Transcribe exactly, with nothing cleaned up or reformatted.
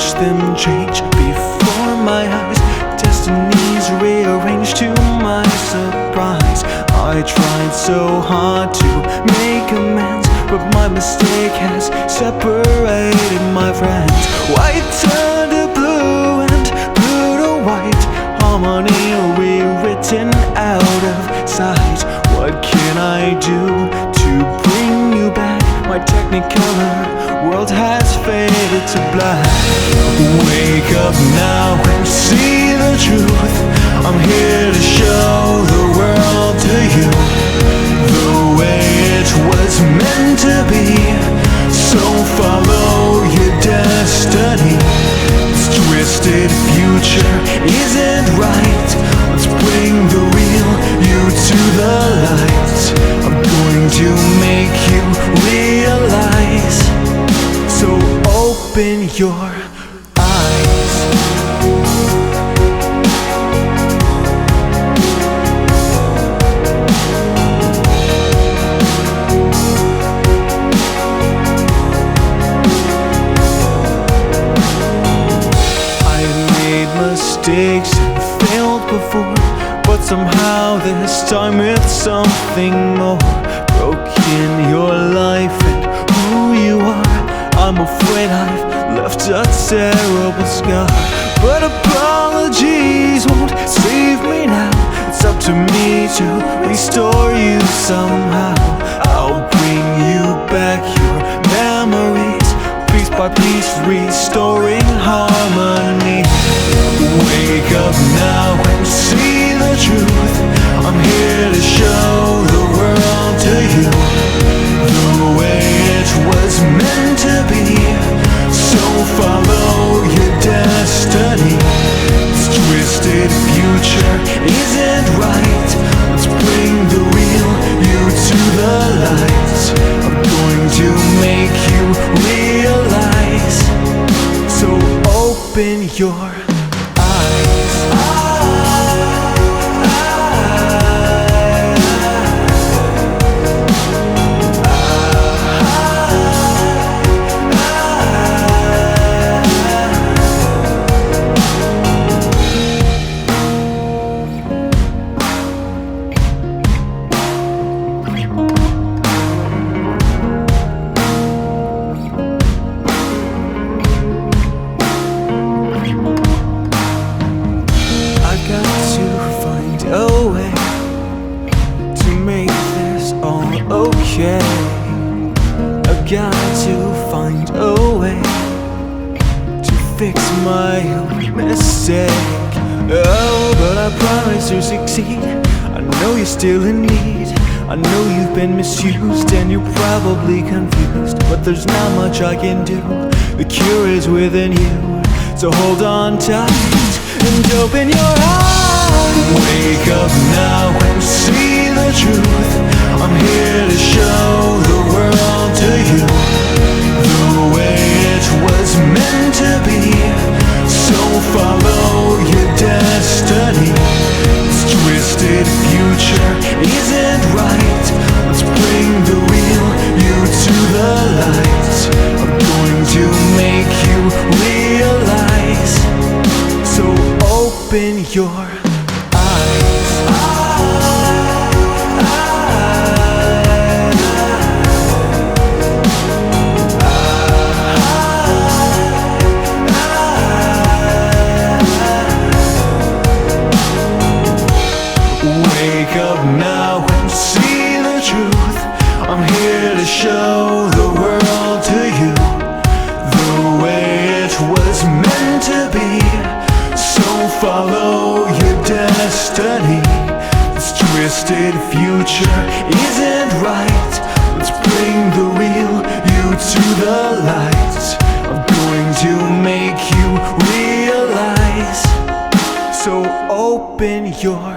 watch them change before my eyes. Destinies rearranged to my surprise. I tried so hard to make amends, but my mistake has separated my friends. White turned to blue and blue to white, harmony rewritten out of sight. What can I do to bring you back? My technicolor world has faded to black. Wake up now and see the truth. I'm here to show the world to you the way it was meant to be. So follow your destiny. This twisted future isn't right. Let's bring the real you to the light. I'm going to make you realize. So open your eyes. Mistakes and failed before, but somehow this time it's something more. Broken your life and who you are. I'm afraid I've left a terrible scar, but apologies won't save me now. It's up to me to restore you somehow. I'll bring you back your memories, piece by piece, restoring harmony. Wake up now and see the truth. I'm here to show the world to you the way it was meant to be. So follow your destiny. This twisted future isn't right. Let's bring the real you to the light. I'm going to make you realize. So open your okay. I've got to find a way to fix my own mistake. Oh, but I promise to succeed. I know you're still in need. I know you've been misused and you're probably confused, but there's not much I can do. The cure is within you. So hold on tight and open your eyes. Wake up now and see the truth. I'm here to show the world to you the way it was meant to be. So follow your destiny. This twisted future isn't right. Let's bring the real you to the light. I'm going to make you realize. So open your Wake up now and see the truth. I'm here to show the world to you the way it was meant to be. So follow your destiny. This twisted future isn't right. Let's bring the real you to the light. I'm going to make you realize. So open your